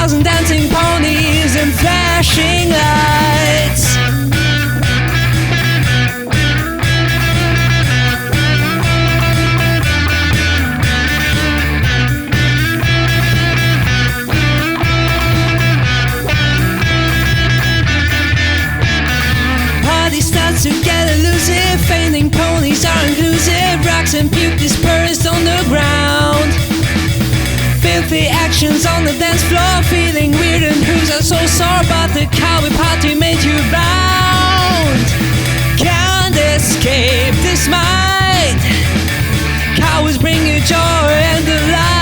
1,000 dancing ponies and flashing lights. Party starts to get elusive, fainting ponies are inclusive, rocks and puke dispersed on the ground. Filthy actions on the dance floor, feeling weird and hooves are so sore, but the cowboy party made you bound. Can't escape this mind. Cowards bring you joy and delight.